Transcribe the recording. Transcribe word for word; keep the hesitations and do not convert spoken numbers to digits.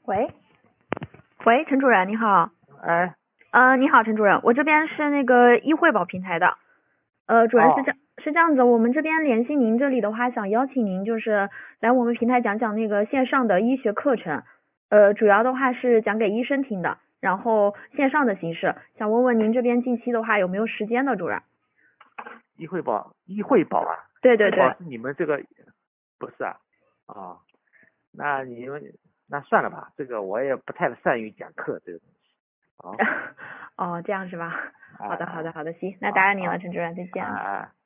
喂，喂，陈主任你好。 哎， 呃，你好，陈主任，我这边是那个医惠保平台的。呃，主任是哦， 这是这样子，我们这边联系您这里的话，想邀请您就是来我们平台讲讲那个线上的医学课程。呃，主要的话是讲给医生听的，然后线上的形式，想问问您这边近期的话有没有时间的，主任？ 医惠保，医惠保啊， 对对对。 医惠保是你们这个，不是啊？哦，那你们那算了吧，这个我也不太善于讲课这个东西。哦， 哦，这样是吧？好的，好的， 哎哎， 好的，行，那打扰您了， 好好， 陈主任，再见啊。 哎哎。